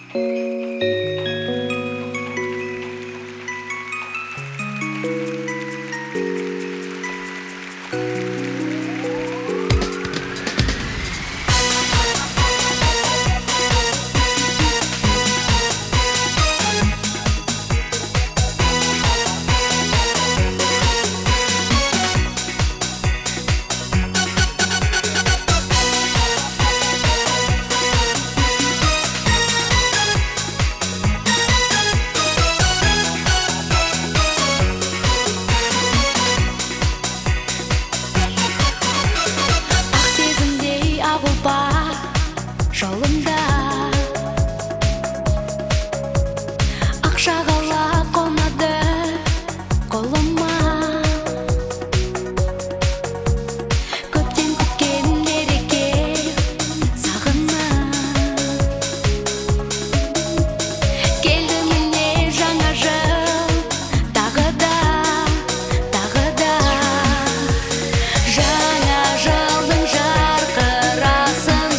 Жолында ақша қала қонады қолыма, көптен күткен мереке сағына. Келді міне жаңа жыл, тағы да жаңа жылдың жарқырасын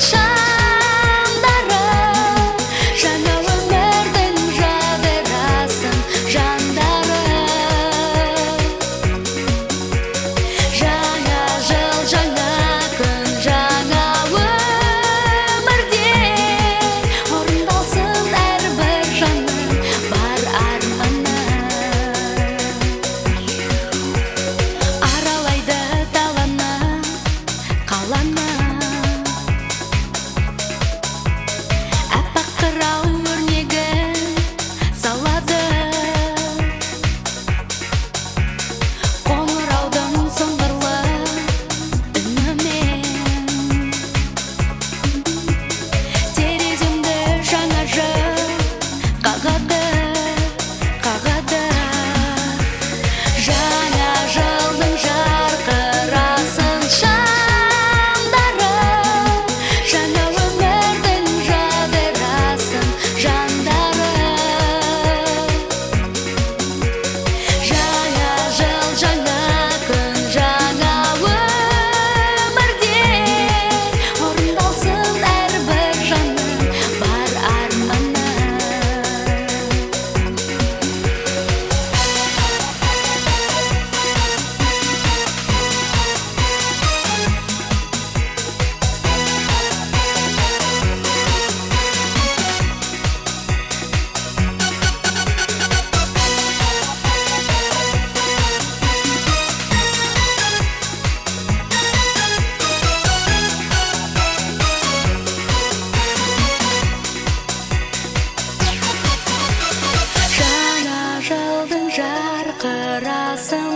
жарқырасың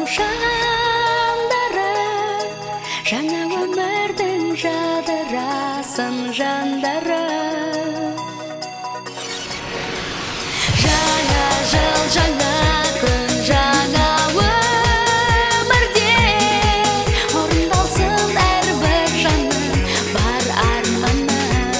жандары, жаңа өмірдің жадырасың жандары. Жаңа жыл, жаңа күн, жаңа өмірде орындалсын әрбір жанның бар арманы.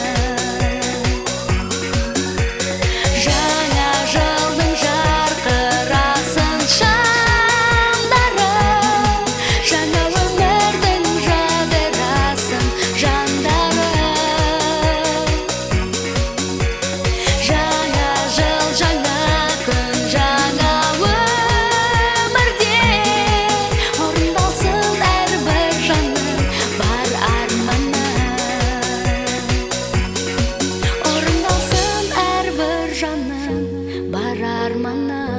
Жаңа жылдың жарқырасын шамдары, жаңа өмірдің жадырасын жандары. Жаңа жыл, жаңа күн, жаңа өмірде орындалсын әрбір жанның бар арманы. Орындалсын әрбір жанның бар арманы.